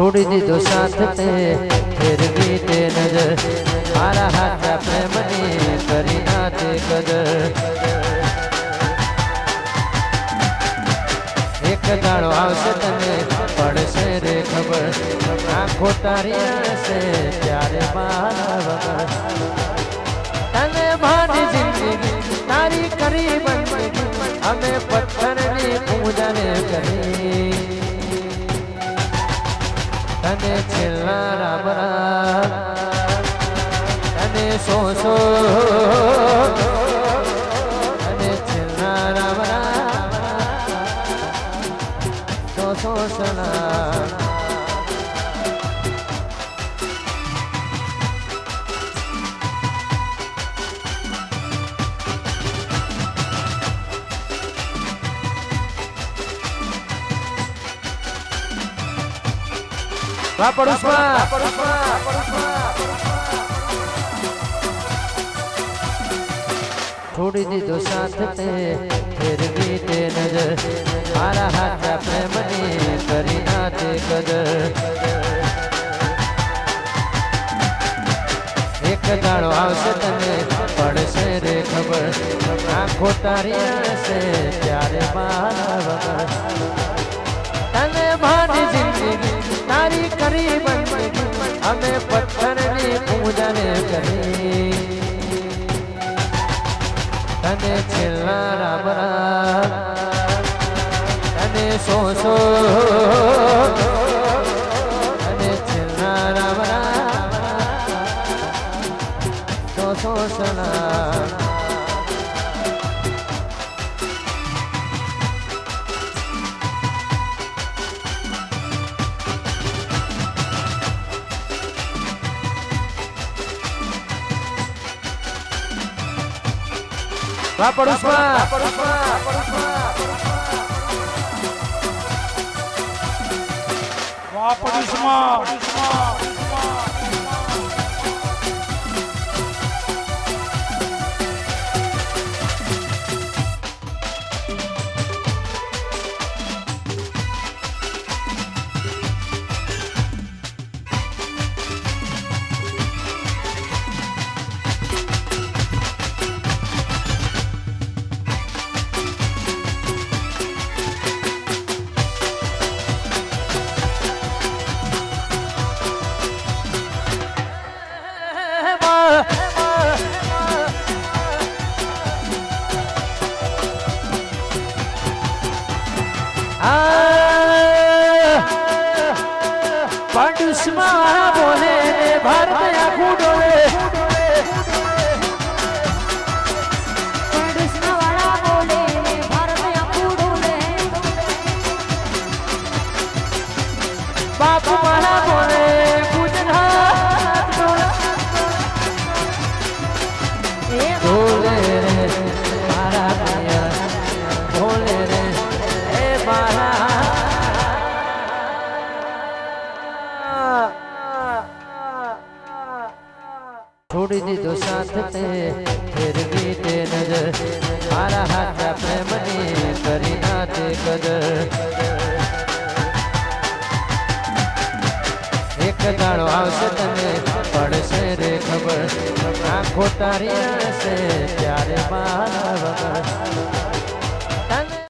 छोड़ी दीधो साथ ते फिर भी ते नजर मारा हाथ प्रेम ने करी ना ते कदर एक दाड़ो आवशे तने पड़शे रे खबर आंखों तारी से प्यारे मारा वगर तने भानी जिंदगी तारी करी बंदगी हमें पत्थर ने पूजन करी तने छेल्ला राम राम तने सो तने छेल्ला राम राम सो सना छोड़ी दीधो साथ ते फिर भी ते नजर मारा हाथ प्रेम ने करी ना ते कदर एक दाड़ो आवशे तने पड़शे रे खबर आंखों तारी से प्यारे मारा वगर तने भानी जिंदगी तारी करी बंदगी हमें पत्थर ने पूजन करी तने छेल्ला राम राम तने सो तने छेल्ला राम राम सो सना दुश्मन बोले भारत आखू डोले बापू मारा बोले गुजरात डोले रे मारा भैया बोले रे ए मारा छोड़ी दीधो साथ ते फिर भी ते नजर मारा हाथ प्रेम ने करी ना ते कदर एक दाड़ो आवशे तने पड़शे रे खबर आंखों तारी से प्यारे मारा वगर